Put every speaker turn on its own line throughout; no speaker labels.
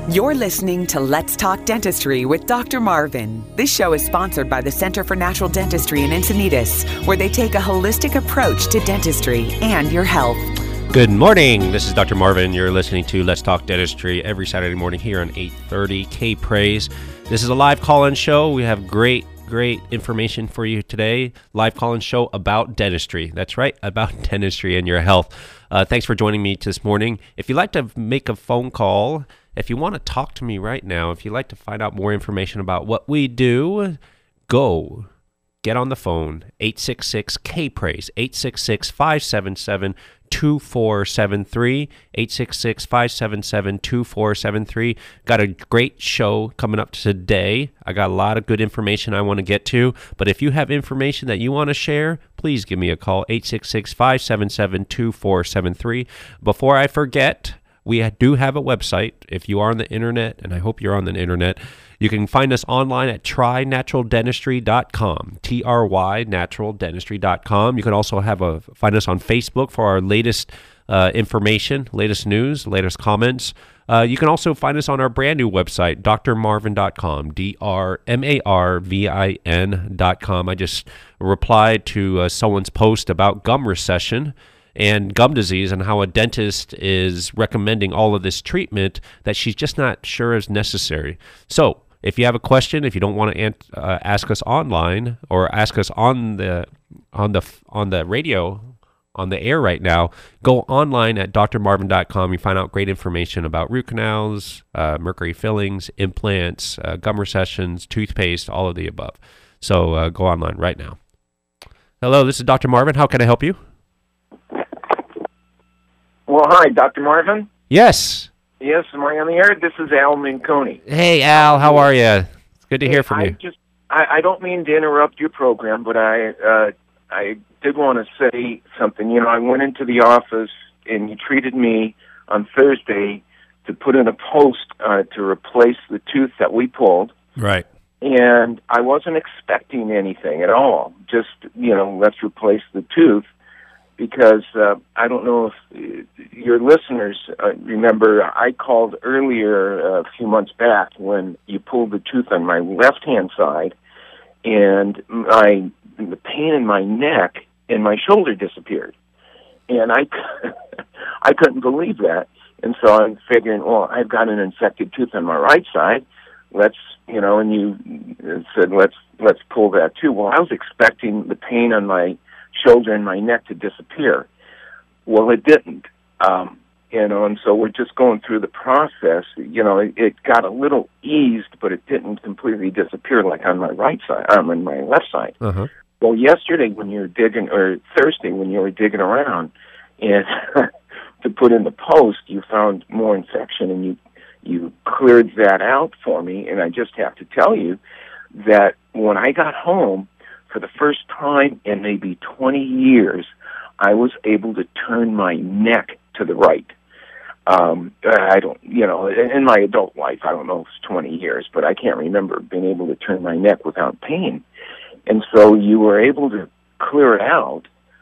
You're listening to Let's Talk Dentistry with Dr. Marvin. This show is sponsored by the Center for Natural Dentistry in Encinitas, where they take a holistic approach to dentistry and your health.
Good morning. This is Dr. Marvin. You're listening to Let's Talk Dentistry every Saturday morning here on 830 K-Praise. This is a live call-in show. We have great information for you today. Live call-in show about dentistry. That's right, about dentistry and your health. Thanks for joining me this morning. If you'd like to make a phone call, if you want to talk to me right now, if you'd like to find out more information about what we do, get on the phone, 866-K-Praise, 866-577-2473, 866-577-2473. Got a great show coming up today. I got a lot of good information I want to get to, but if you have information that you want to share, please give me a call, 866-577-2473. Before I forget, we do have a website. If you are on the internet, and I hope you're on the internet, you can find us online at trynaturaldentistry.com, trynaturaldentistry.com. You can also find us on Facebook for our latest information, latest news, latest comments. You can also find us on our brand new website, drmarvin.com, drmarvin.com. I just replied to someone's post about gum recession and gum disease and how a dentist is recommending all of this treatment that she's just not sure is necessary. So if you have a question, if you don't want to ask us online or ask us on the radio, on the air right now, go online at drmarvin.com. You find out great information about root canals, mercury fillings, implants, gum recessions, toothpaste, all of the above. So go online right now. Hello, this is Dr. Marvin. How can I help you?
Well, hi, Dr. Marvin?
Yes.
Yes, am I on the air? This is Al Minconi.
Hey, Al, how are you? It's good to hear from you.
I don't mean to interrupt your program, but I did want to say something. You know, I went into the office, and you treated me on Thursday to put in a post to replace the tooth that we pulled.
Right.
And I wasn't expecting anything at all. Just, let's replace the tooth. Because I don't know if your listeners remember, I called earlier a few months back when you pulled the tooth on my left-hand side, and the pain in my neck and my shoulder disappeared. And I couldn't believe that. And so I'm figuring, well, I've got an infected tooth on my right side. And you said, let's pull that too. Well, I was expecting the pain on my shoulder and my neck to disappear. Well, it didn't. And so we're just going through the process. It got a little eased, but it didn't completely disappear like on my right side, on my left side. Uh-huh. Well, yesterday when you were digging, or Thursday when you were digging around, and to put in the post, you found more infection, and you cleared that out for me. And I just have to tell you that when I got home, for the first time in maybe 20 years, I was able to turn my neck to the right. In my adult life, I don't know if it's 20 years, but I can't remember being able to turn my neck without pain. And so you were able to clear it out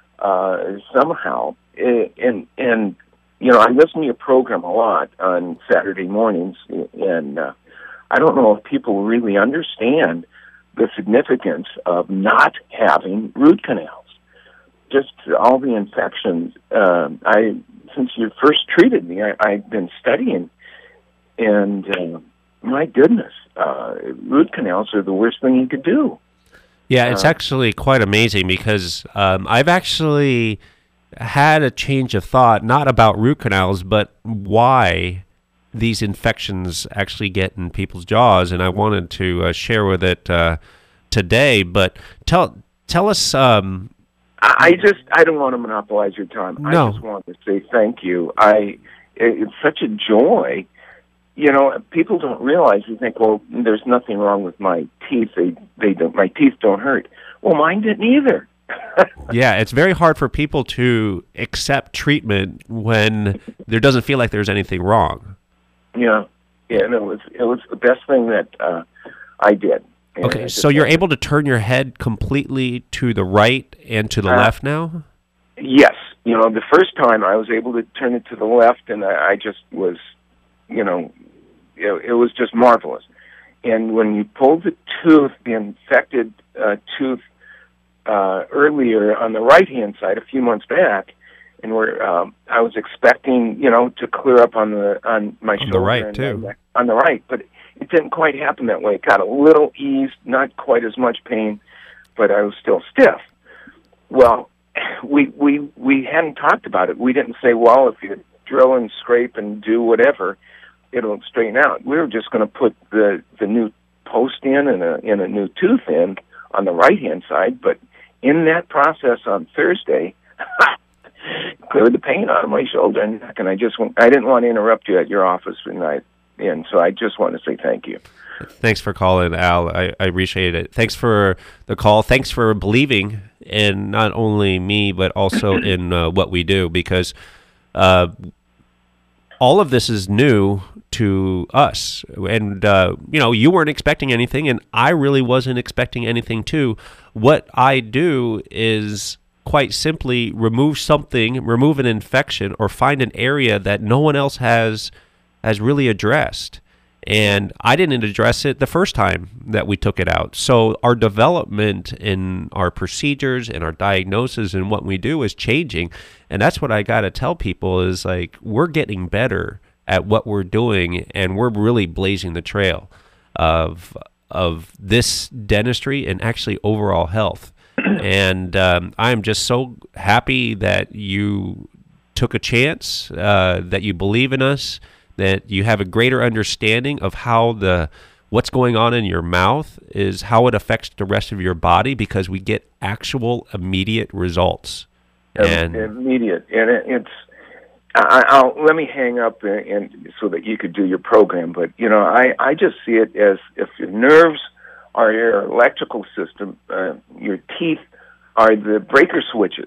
somehow. And I listen to your program a lot on Saturday mornings, and I don't know if people really understand the significance of not having root canals. Just all the infections. Since you first treated me, I've been studying, and my goodness, root canals are the worst thing you could do.
Yeah, it's actually quite amazing because I've actually had a change of thought, not about root canals, but why these infections actually get in people's jaws, and I wanted to share with it today. But tell us.
I don't want to monopolize your time.
No.
I just want to say thank you. It's such a joy. People don't realize. You think, well, there's nothing wrong with my teeth. My teeth don't hurt. Well, mine didn't either.
Yeah, it's very hard for people to accept treatment when there doesn't feel like there's anything wrong.
Yeah, it was the best thing that I did.
Okay, so you're able to turn your head completely to the right and to the left now?
Yes. The first time I was able to turn it to the left, and I just was, it was just marvelous. And when you pulled the tooth, the infected tooth, earlier on the right-hand side, a few months back, and I was expecting, to clear up on my shoulder.
On the right, too.
On the right, but it didn't quite happen that way. It got a little eased, not quite as much pain, but I was still stiff. Well, we hadn't talked about it. We didn't say, well, if you drill and scrape and do whatever, it'll straighten out. We were just going to put the new post in and a new tooth in on the right-hand side, but in that process on Thursday, cleared the pain out of my shoulder and neck, and I didn't want to interrupt you at your office, and so I just want to say thank you.
Thanks for calling, Al. I appreciate it. Thanks for the call. Thanks for believing in not only me, but also in what we do, because all of this is new to us. And, you weren't expecting anything, and I really wasn't expecting anything, too. What I do is quite simply remove an infection, or find an area that no one else has really addressed. And I didn't address it the first time that we took it out. So our development in our procedures and our diagnosis and what we do is changing. And that's what I got to tell people is, like, we're getting better at what we're doing, and we're really blazing the trail of this dentistry and actually overall health. And I'm just so happy that you took a chance, that you believe in us, that you have a greater understanding of how what's going on in your mouth is how it affects the rest of your body, because we get actual immediate results.
Immediate, and it's. I'll let me hang up and so that you could do your program. But I just see it as if your nerves are your electrical system, your teeth are the breaker switches.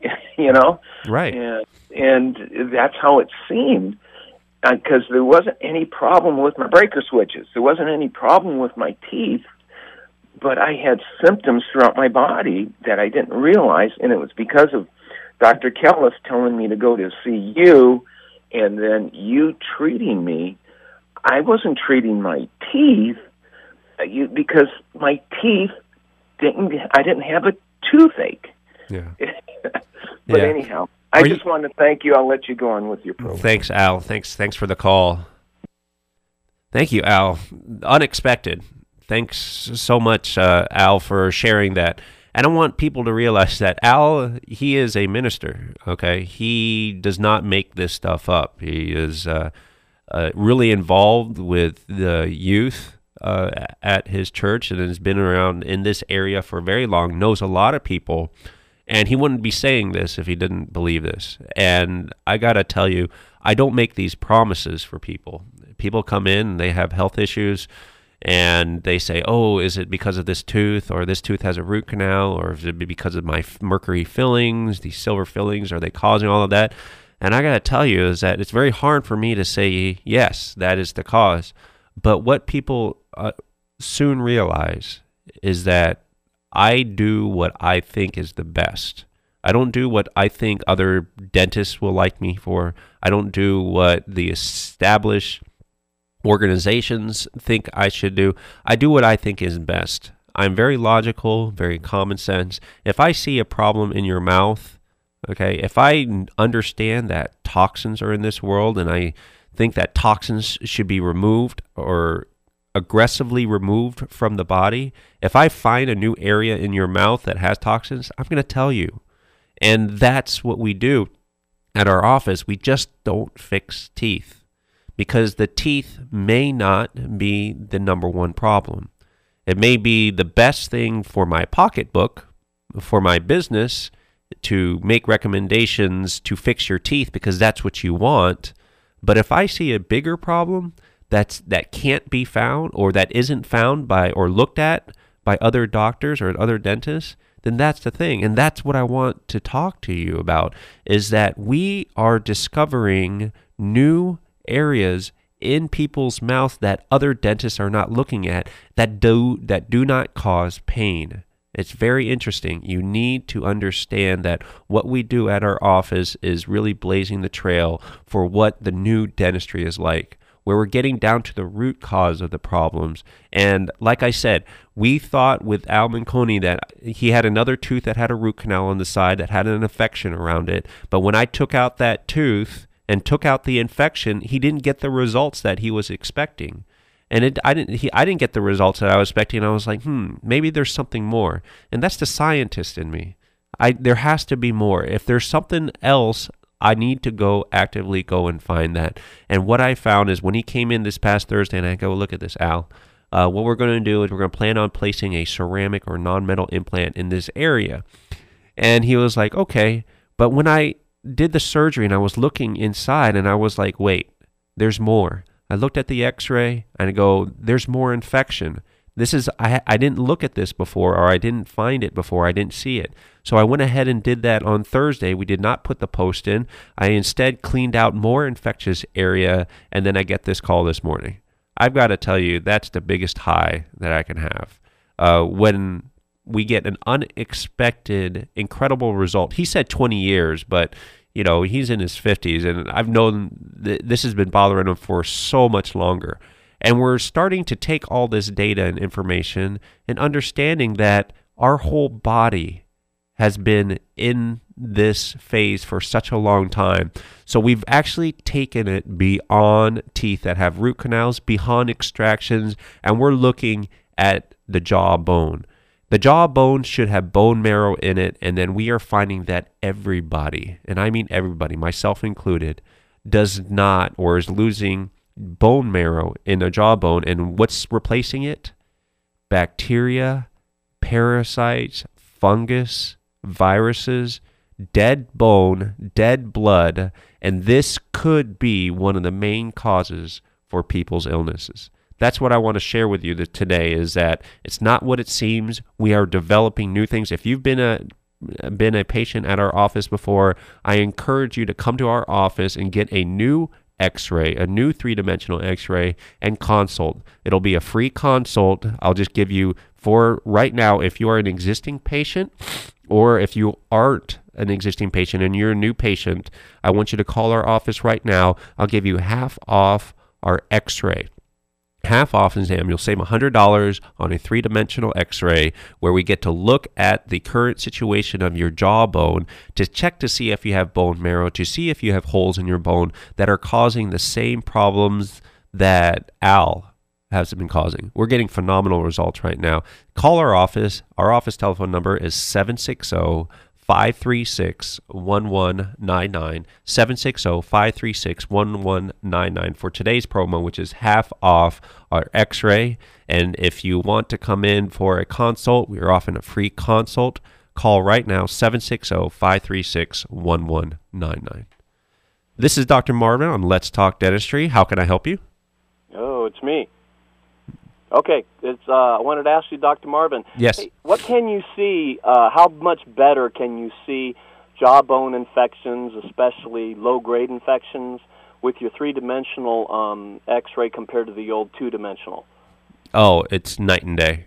Right,
and that's how it seemed. Because there wasn't any problem with my breaker switches. There wasn't any problem with my teeth, but I had symptoms throughout my body that I didn't realize, and it was because of Dr. Kellis telling me to go to see you, and then you treating me. I wasn't treating my teeth because my teeth I didn't have a toothache.
Yeah.
But anyhow. I just wanted to thank you. I'll let you go on with your program.
Thanks, Al. Thanks for the call. Thank you, Al. Unexpected. Thanks so much, Al, for sharing that. And I want people to realize that Al, he is a minister, okay? He does not make this stuff up. He is really involved with the youth at his church, and has been around in this area for very long, knows a lot of people. And he wouldn't be saying this if he didn't believe this. And I got to tell you, I don't make these promises for people. People come in, and they have health issues, and they say, oh, is it because of this tooth, or this tooth has a root canal, or is it because of my mercury fillings, these silver fillings, are they causing all of that? And I got to tell you is that it's very hard for me to say, yes, that is the cause. But what people soon realize is that I do what I think is the best. I don't do what I think other dentists will like me for. I don't do what the established organizations think I should do. I do what I think is best. I'm very logical, very common sense. If I see a problem in your mouth, okay, if I understand that toxins are in this world, and I think that toxins should be removed or aggressively removed from the body, if I find a new area in your mouth that has toxins, I'm going to tell you. And that's what we do at our office. We just don't fix teeth, because the teeth may not be the number one problem. It may be the best thing for my pocketbook, for my business, to make recommendations to fix your teeth because that's what you want. But if I see a bigger problem that can't be found, or that isn't found by or looked at by other doctors or other dentists, then that's the thing. And that's what I want to talk to you about, is that we are discovering new areas in people's mouths that other dentists are not looking at, that do not cause pain. It's very interesting. You need to understand that what we do at our office is really blazing the trail for what the new dentistry is like. where we're getting down to the root cause of the problems. And like I said, we thought with Al Manconi that he had another tooth that had a root canal on the side that had an infection around it. But when I took out that tooth and took out the infection, he didn't get the results that he was expecting. And I didn't get the results that I was expecting. I was like, maybe there's something more. And that's the scientist in me. There has to be more. If there's something else, I need to actively go and find that. And what I found is when he came in this past Thursday, and I go, look at this, Al. What we're going to do is we're going to plan on placing a ceramic or non-metal implant in this area. And he was like, okay. But when I did the surgery and I was looking inside and I was like, wait, there's more. I looked at the x-ray and I go, there's more infection. I didn't look at this before, or I didn't find it before. I didn't see it. So I went ahead and did that on Thursday. We did not put the post in. I instead cleaned out more infectious area, and then I get this call this morning. I've got to tell you, that's the biggest high that I can have. When we get an unexpected, incredible result. He said 20 years, but he's in his 50s, and I've known this has been bothering him for so much longer. And we're starting to take all this data and information and understanding that our whole body has been in this phase for such a long time. So we've actually taken it beyond teeth that have root canals, beyond extractions, and we're looking at the jawbone. The jawbone should have bone marrow in it, and then we are finding that everybody, and I mean everybody, myself included, does not or is losing bone marrow in the jawbone. And what's replacing it? Bacteria, parasites, fungus, viruses, dead bone, dead blood, and this could be one of the main causes for people's illnesses. That's what I want to share with you today, is that it's not what it seems. We are developing new things. If you've been a patient at our office before, I encourage you to come to our office and get a new x-ray, a new 3-dimensional x-ray, and consult. It'll be a free consult. I'll just give you, for right now, if you are an existing patient or if you aren't an existing patient and you're a new patient, I want you to call our office right now. I'll give you half off our x-ray. Half off exam. You'll save $100 on a 3-dimensional x-ray where we get to look at the current situation of your jawbone to check to see if you have bone marrow, to see if you have holes in your bone that are causing the same problems that Al has been causing. We're getting phenomenal results right now. Call our office. Our office telephone number is 760-536-1199, 760-536-1199 for today's promo, which is half off our x-ray. And if you want to come in for a consult, we are offering a free consult. Call right now, 760-536-1199. This is Dr. Marvin on Let's Talk Dentistry. How can I help you?
Oh, it's me. Okay, I wanted to ask you, Dr. Marvin.
Yes.
Hey, what can you see, how much better can you see jawbone infections, especially low-grade infections, with your 3-dimensional x-ray compared to the old 2-dimensional?
Oh, it's night and day.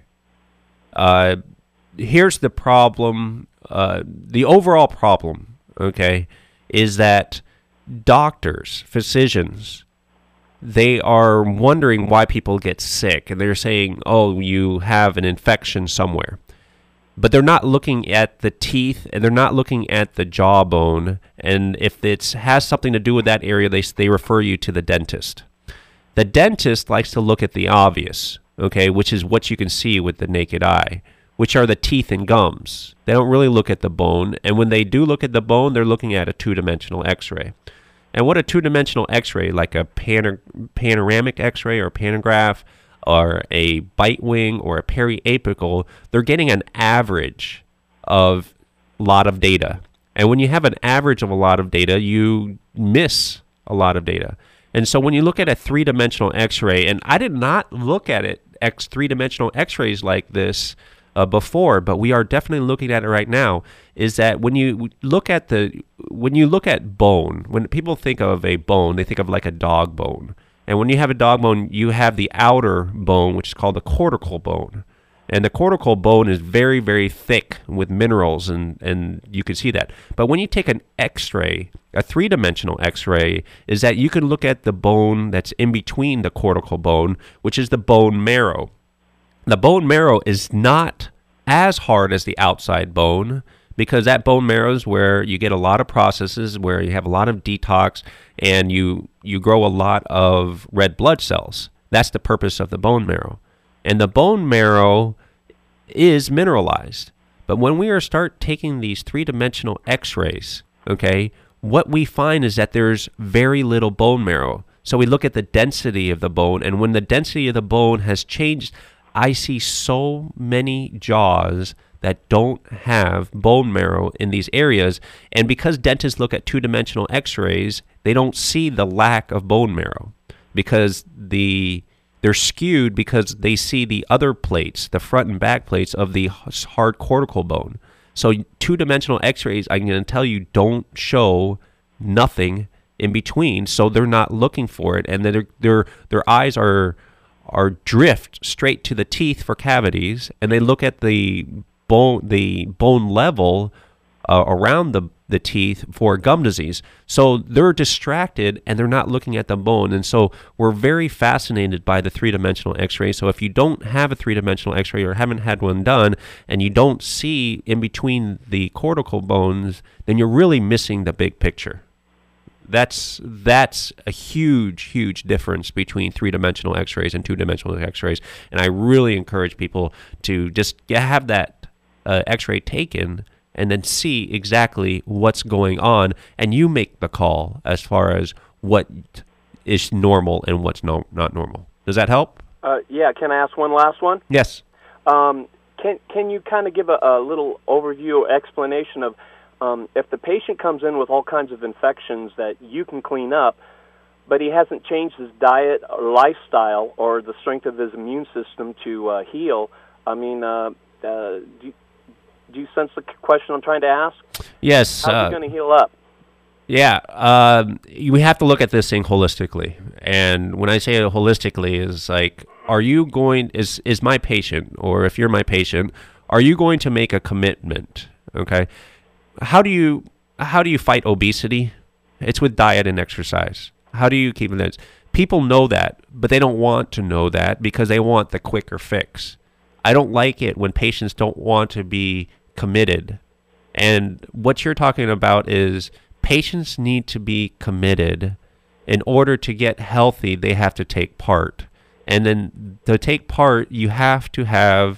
Here's the problem. The overall problem, okay, is that doctors, physicians, they are wondering why people get sick, and they're saying, oh, you have an infection somewhere. But they're not looking at the teeth, and they're not looking at the jawbone, and if it has something to do with that area, they refer you to the dentist. The dentist likes to look at the obvious, okay, which is what you can see with the naked eye, which are the teeth and gums. They don't really look at the bone, and when they do look at the bone, they're looking at a 2-dimensional x-ray. And what a 2-dimensional x-ray, like a panoramic x-ray or a pantograph or a bite wing or a periapical, they're getting an average of a lot of data. And when you have an average of a lot of data, you miss a lot of data. And so when you look at a 3-dimensional x-ray, and I did not look at it, 3-dimensional x-rays like this before, but we are definitely looking at it right now, is that when you look at bone, when people think of a bone, they think of like a dog bone. And when you have a dog bone, you have the outer bone, which is called the cortical bone. And the cortical bone is very, very thick with minerals, and you can see that. But when you take an X-ray, a three-dimensional X-ray, is that you can look at the bone that's in between the cortical bone, which is the bone marrow. The bone marrow is not as hard as the outside bone, because that bone marrow is where you get a lot of processes, where you have a lot of detox, and you grow a lot of red blood cells. That's the purpose of the bone marrow. And the bone marrow is mineralized. But when we start taking these three-dimensional X-rays, okay, what we find is that there's very little bone marrow. So we look at the density of the bone, and when the density of the bone has changed, I see so many jaws that don't have bone marrow in these areas. And because dentists look at two-dimensional X-rays, they don't see the lack of bone marrow, because they're skewed because they see the other plates, the front and back plates of the hard cortical bone. So two-dimensional X-rays, I'm going to tell you, don't show nothing in between, so they're not looking for it, and then their eyes are drift straight to the teeth for cavities, and they look at the bone level around the teeth for gum disease. So they're distracted and they're not looking at the bone. And so we're very fascinated by the three-dimensional X-ray. So if you don't have a three-dimensional X-ray or haven't had one done, and you don't see in between the cortical bones, then you're really missing the big picture. That's a huge difference between three-dimensional X-rays and two-dimensional X-rays. And I really encourage people to just have that X-ray taken and then see exactly what's going on, and you make the call as far as what is normal and what's not normal. Does that help?
Yeah. Can I ask one last one?
Yes.
Can you kind of give a little overview or explanation of if the patient comes in with all kinds of infections that you can clean up, but he hasn't changed his diet or lifestyle or the strength of his immune system to heal? I mean, do you sense the question I'm trying to ask?
Yes.
How's he going to heal up?
Yeah. We have to look at this thing holistically. And when I say it holistically, is like, is my patient, or if you're my patient, are you going to make a commitment? Okay. How do you fight obesity? It's with diet and exercise. How do you keep it? People know that, but they don't want to know that because they want the quicker fix. I don't like it when patients don't want to be committed. And what you're talking about is patients need to be committed. In order to get healthy, they have to take part. And then to take part, you have to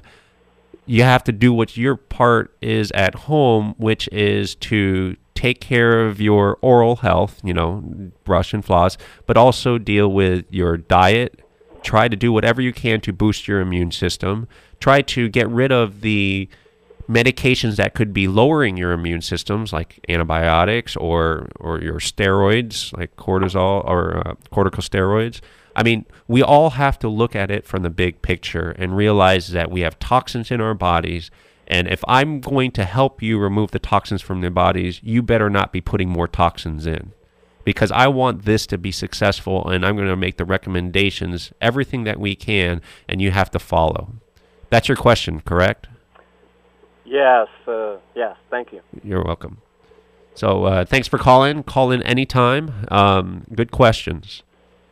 do what your part is at home, which is to take care of your oral health, brush and floss, but also deal with your diet. Try to do whatever you can to boost your immune system. Try to get rid of the medications that could be lowering your immune systems, like antibiotics or your steroids, like cortisol or corticosteroids. I mean, we all have to look at it from the big picture and realize that we have toxins in our bodies. And if I'm going to help you remove the toxins from your bodies, you better not be putting more toxins in. Because I want this to be successful, and I'm going to make the recommendations, everything that we can, and you have to follow. That's your question, correct?
Yes. Yes. Thank you.
You're welcome. So thanks for calling. Call in anytime. Good questions.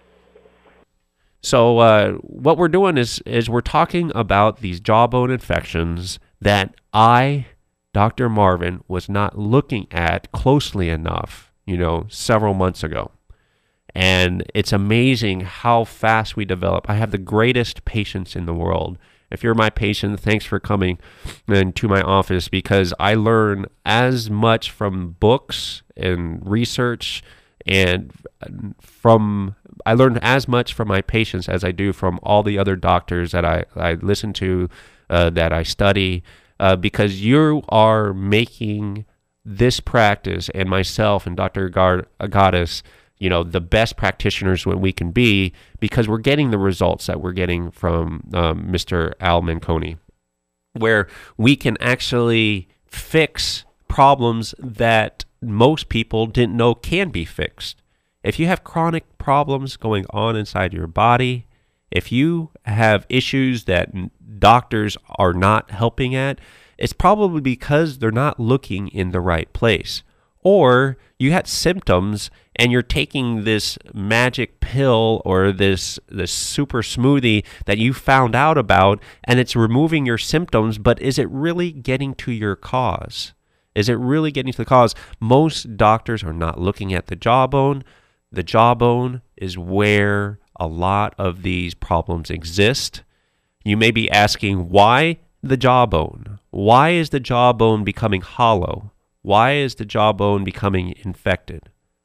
So what we're doing is we're talking about these jawbone infections that Dr. Marvin, was not looking at closely enough, several months ago. And it's amazing how fast we develop. I have the greatest patients in the world. If you're my patient, thanks for coming into my office, because I learn as much from books and research, and I learn as much from my patients as I do from all the other doctors that I listen to, that I study, because you are making this practice, and myself and Dr. Agatis, the best practitioners when we can be, because we're getting the results that we're getting from Mr. Al Manconi, where we can actually fix problems that most people didn't know can be fixed. If you have chronic problems going on inside your body, If you have issues that doctors are not helping at, it's probably because they're not looking in the right place. Or you had symptoms and you're taking this magic pill or this super smoothie that you found out about, and it's removing your symptoms, but is it really getting to your cause? Is it really getting to the cause? Most doctors are not looking at the jawbone. The jawbone is where a lot of these problems exist. You may be asking, why the jawbone? Why is the jawbone becoming hollow? Why is the jawbone becoming infected?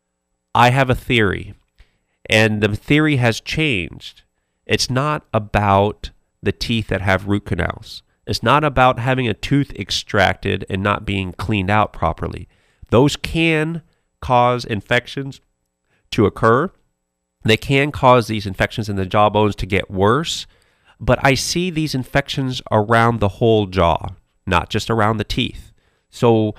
I have a theory, and the theory has changed. It's not about the teeth that have root canals. It's not about having a tooth extracted and not being cleaned out properly. Those can cause infections to occur. They can cause these infections in the jawbones to get worse, but I see these infections around the whole jaw, not just around the teeth. So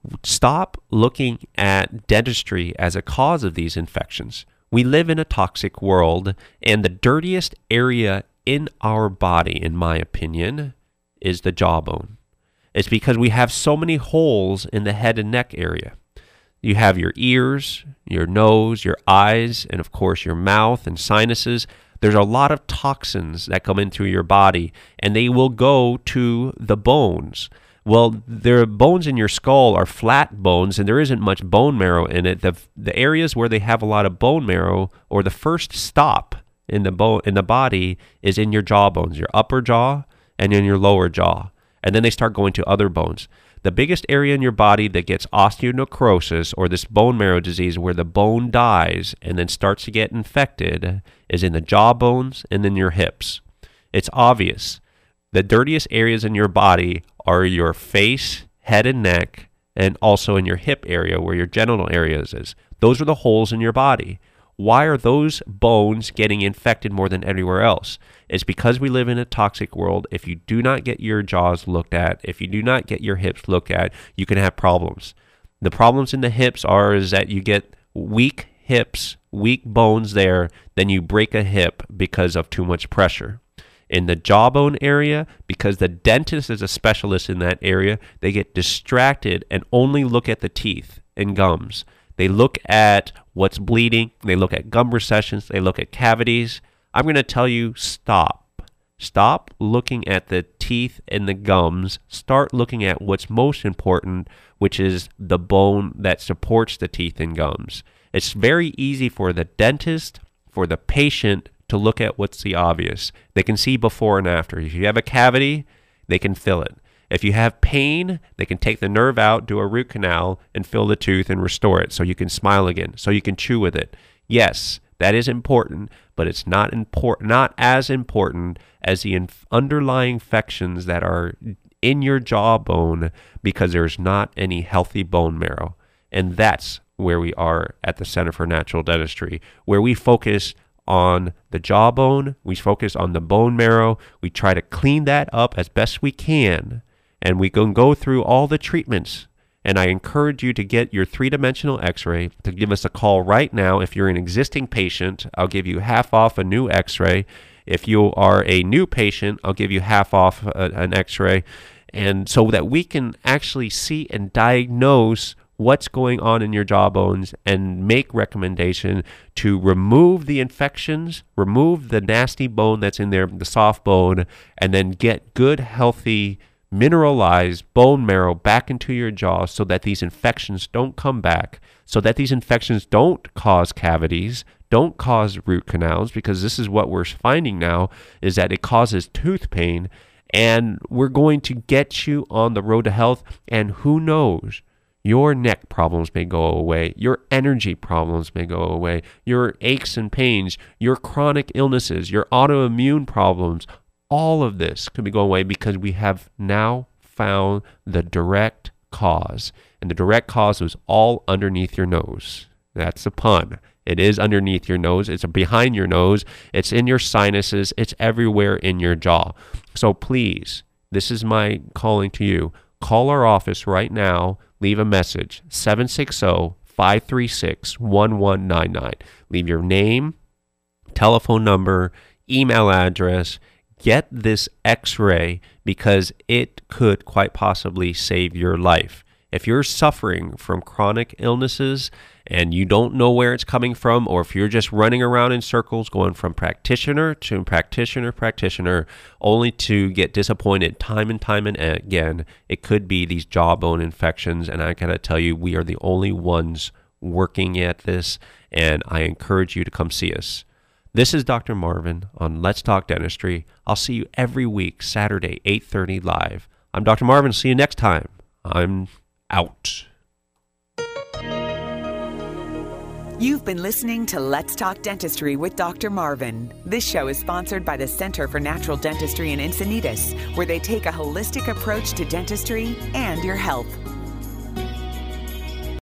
stop looking at dentistry as a cause of these infections. We live in a toxic world, and the dirtiest area in our body, in my opinion, is the jawbone. It's because we have so many holes in the head and neck area. You have your ears, your nose, your eyes, and of course your mouth and sinuses. There's a lot of toxins that come into your body, and they will go to the bones. Well, the bones in your skull are flat bones, and there isn't much bone marrow in it. The areas where they have a lot of bone marrow, or the first stop in the body, is in your jawbones, your upper jaw and in your lower jaw. And then they start going to other bones. The biggest area in your body that gets osteonecrosis, or this bone marrow disease where the bone dies and then starts to get infected, is in the jawbones and in your hips. It's obvious. The dirtiest areas in your body are your face, head and neck, and also in your hip area where your genital areas is. Those are the holes in your body. Why are those bones getting infected more than anywhere else? It's because we live in a toxic world. If you do not get your jaws looked at, if you do not get your hips looked at, you can have problems. The problems in the hips is that you get weak hips, weak bones there, then you break a hip because of too much pressure. In the jawbone area, because the dentist is a specialist in that area, they get distracted and only look at the teeth and gums. They look at what's bleeding. They look at gum recessions. They look at cavities. I'm going to tell you, stop. Stop looking at the teeth and the gums. Start looking at what's most important, which is the bone that supports the teeth and gums. It's very easy for the dentist, for the patient, to look at what's the obvious. They can see before and after. If you have a cavity, they can fill it. If you have pain, they can take the nerve out, do a root canal, and fill the tooth and restore it so you can smile again, so you can chew with it. Yes, that is important, but it's not as important as the underlying infections that are in your jawbone, because there's not any healthy bone marrow. And that's where we are at the Center for Natural Dentistry, where we focus on the jawbone, we focus on the bone marrow, we try to clean that up as best we can, and we can go through all the treatments. And I encourage you to get your three-dimensional x-ray, to give us a call right now. If you're an existing patient, I'll give you half off a new x-ray. If you are a new patient, I'll give you half off an x-ray, and so that we can actually see and diagnose what's going on in your jawbones and make recommendation to remove the infections, remove the nasty bone that's in there, the soft bone, and then get good, healthy, mineralized bone marrow back into your jaw so that these infections don't come back, so that these infections don't cause cavities, don't cause root canals, because this is what we're finding now, is that it causes tooth pain, and we're going to get you on the road to health, and who knows, your neck problems may go away. Your energy problems may go away. Your aches and pains, your chronic illnesses, your autoimmune problems, all of this could be going away because we have now found the direct cause. And the direct cause was all underneath your nose. That's a pun. It is underneath your nose. It's behind your nose. It's in your sinuses. It's everywhere in your jaw. So please, this is my calling to you. Call our office right now. Leave a message, 760-536-1199. Leave your name, telephone number, email address. Get this x-ray because it could quite possibly save your life. If you're suffering from chronic illnesses and you don't know where it's coming from, or if you're just running around in circles going from practitioner to practitioner, only to get disappointed time and time and again, it could be these jawbone infections. And I gotta tell you, we are the only ones working at this, and I encourage you to come see us. This is Dr. Marvin on Let's Talk Dentistry. I'll see you every week, Saturday, 8:30 live. I'm Dr. Marvin. See you next time. I'm out.
You've been listening to Let's Talk Dentistry with Dr. Marvin. This show is sponsored by the Center for Natural Dentistry in Encinitas, where they take a holistic approach to dentistry and your health.